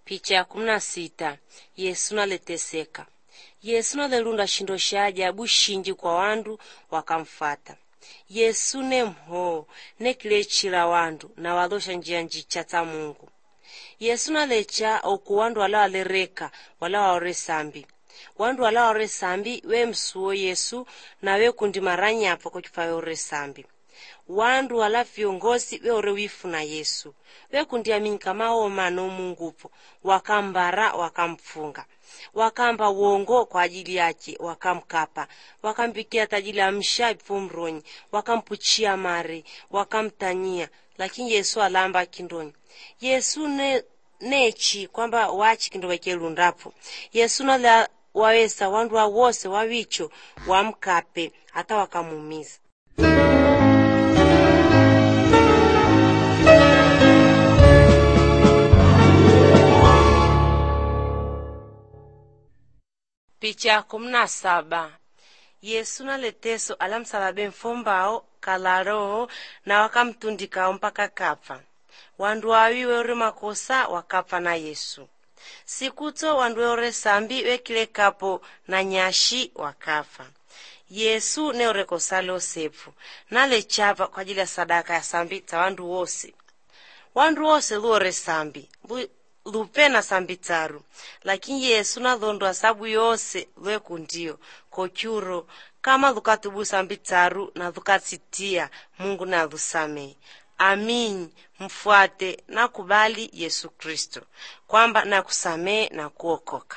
Picha ya 16. Yesu naleteseka. Yesu nalelunda shindo sha ajabu shinji kwa wandu wakamfata. Yesu ne mho nekilechila wandu na walosha njia njicha ta Mungu. Yesu nalecha oku wandu wala walereka wala waore sambi. Wandu wala waore sambi we msuo Yesu na we kundi maranya hapo kuchupa ore sambi. Wandu wala viongozi we ore wifu na Yesu. We kundi amini kama oma no Mungupo. Wakambara wakamfunga. Wakamba uongo kwa ajili yake wakamkapa. Wakampikia tajili ya mshapu mronyi. Wakampuchia mare. Wakamtanyia. Lakini Yesu alamba kindoni. Yesu nechi kwamba wachi kindo wekelundapo. Yesu nala wawesa wandu wa wose wawicho wamkape hata wakamumiza. Picha 17. Yesu naleteso alamsalabe mfombao kalaro na wakamtundika mpaka kafa. Wandu wawiwe ore makosa wakafa na Yesu. Sikuto wandu ore sambi wekile kapo na nyashi wakafa. Yesu ne ore kosalo sefu. Nale chapa kwa ajili ya sadaka ya sambi ta wandu wose. Wandu wose luore sambi. Lupena sambi taru. Lakini Yesu na dhondo asabu yose lue kundio. Kochuro kama lukatubu sambi taru na lukatitia Mungu na lusame. Amin, mfuate na kubali Yesu Kristo. Kwamba na kusame na kuokoka.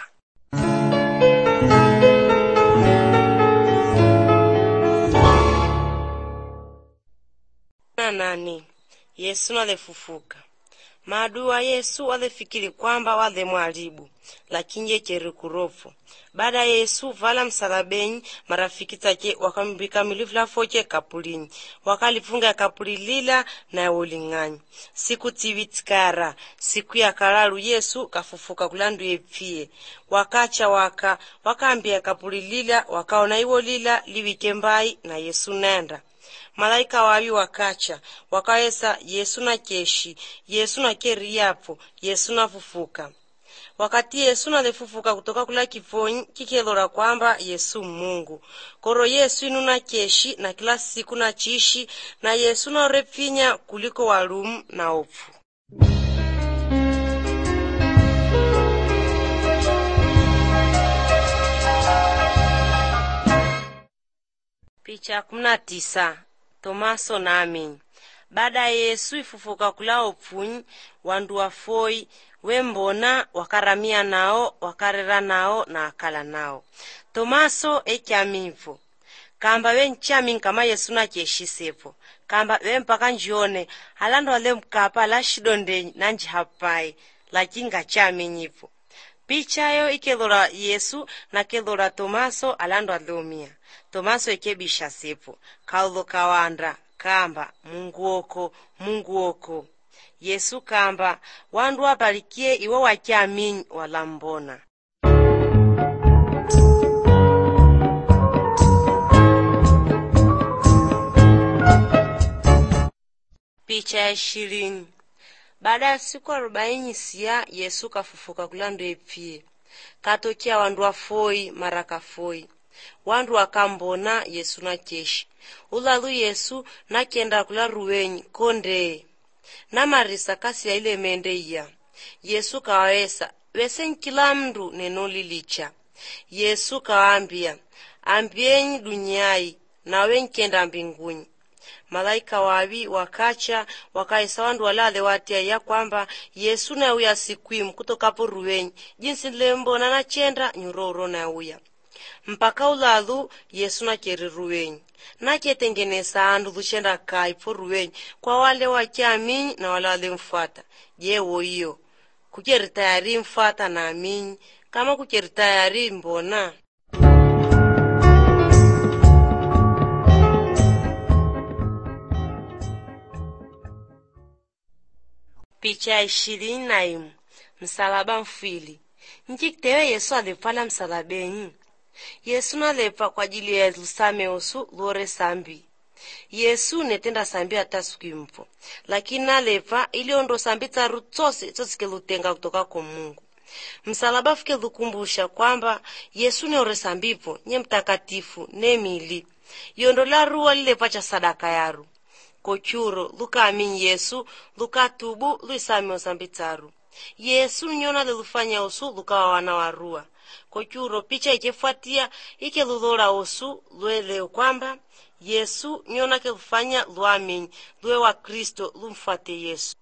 Nani, Yesu nalefufuka. Maadui wa Yesu walefikiri kwamba wale mwalibu, lakini yekeri kurofu. Baada ya Yesu vala msalabeni, marafiki take wakambika milifla foche kapulini. Wakalifunga kapuli lila na ulingani. Siku tivitikara, siku ya karalu Yesu kafufuka kulandu yepie. Wakacha wakaambia kapuli lila, wakaona iwo lila liwikembai na Yesu nenda. Malaika wawi wakacha, wakawesa Yesu na keshi, Yesu na keri yapo, Yesu na fufuka. Wakati Yesu na lefufuka kutoka kula kifoni, kikelora kwamba Yesu Mungu. Koro Yesu inu na keshi na kila siku na chishi, na Yesu na repinya kuliko walumu na opu. Picha 19. Tomaso na Amini. Baada ya Yesu ifufuka kula opuni, wandu wafoi, wembona, wakaramia nao, wakarera nao na akala nao. Tomaso eki aminfo. Kamba wenchami kama Yesu na keshisepo. Kamba wempaka njione, halando wale mkapa la shidonde nanji hapai, lakinga chami nyipo. Picha yo ikelora Yesu na kelora Tomaso alando alomia. Tomaso ekebisha sepo. Kaulo kawanda, kamba, Mungu oko. Yesu kamba, wandu wabarikie iwo wakiamini walambona. Picha ya 20. Baada ya siku 40 siya Yesu kafufuka kulando epie. Katokia wandu wafoi maraka foi. Wandu wakambona Yesu na keshi. Ulalu Yesu na kenda kula ruwenyi konde. Na marisa kasi ya ile mende iya. Yesu kawesa, wesen kila mdu neno lilicha. Yesu kawaambia, ambienyi duniai na wenkenda mbinguni. Malaika wawi wakacha, wakaisa wandu walale watia ya kwamba Yesu na uya sikwimu kutokapo ruwenyi. Jinsi lembo na nachenda nyuroro na uya. Mpaka ulalu Yesu na keri ruwenyi. Na ketengenesa andu dushenda kaipo ruwenyi kwa wale wakiamini na wale mfuata. Yewo iyo. Kukeri tayari mfuata na amini. Kama kukeri tayari mbona. Picha 21. Msalaba mfili. Njikitewe Yesu alipala msalabeni. Yesu nalepa kwa ajili ya lusame osu lore sambi. Yesu netenda sambi hata siku impo, lakini nalepa ili ondo sambi tsaru tsosike lutenga kutoka kwa Mungu. Msalaba fike lukumbusha kwamba Yesu ne ore sambipo nye mtakatifu ne mili yondo la ruwa lilepa cha sadaka yaru. Kochuro luka amini Yesu luka tubu luisami osambi tsaru. Yesu nyona lelufanya osu luka wana warua. Kochuro picha ikefuatia ike lulora osu lueleo kwamba Yesu nyona kelufanya luamini luwe wa Kristo lumfuate Yesu.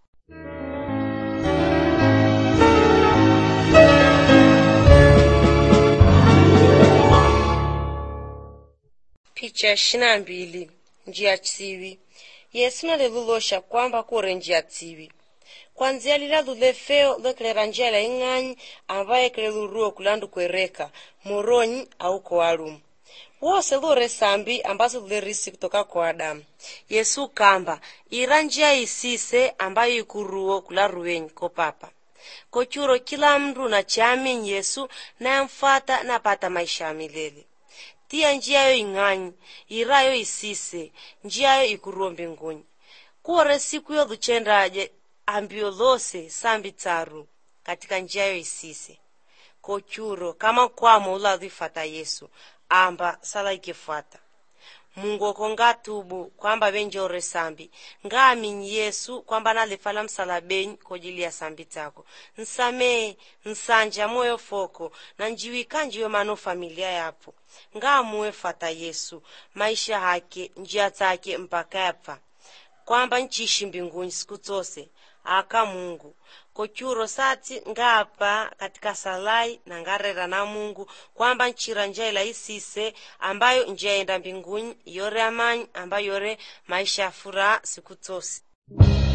Picha 22 njia tsiwi. Yesu nalelulosha kwamba kure njia tsiwi. Kwanzia lila lulefeo lekelera njia la ing'anyi ambaye keleluruo kulandu kwereka, moronyi au kwa alumu. Wose lure sambi ambazo lulerisi kutoka kwa Adamu. Yesu kamba, iranjia isise ambayo ikuruo kularuwenyi ko papa. Kochuro kila mndu na chami Yesu na mfata na pata maisha milele. Tia njia yo ing'anyi, irayo isise, njia yo ikuruo mbinguni. Kuore siku yo luchendaje ambio lose sambi tsaru katika njia yo isise. Kochuro kama kwamo ula dhifata Yesu, amba sala ikifuata. Mungu okonga tubu kwamba benje ore sambi. Nga amini Yesu kwamba nalefala msalabeni kojili ya sambi tako. Nsame, nsanja moyo foko, na njiwika njiwe mano familia yapo. Nga muwe fata Yesu, maisha hake, njia take mpaka yapa. Kwamba nchishi mbinguni siku tsose, aka Mungu. Kochuro sati ngapa katika salai na ngarera na Mungu kwamba nchira njia ila isise ambayo njia enda mbinguni yore amani ambayo yore maisha furaha siku tsose.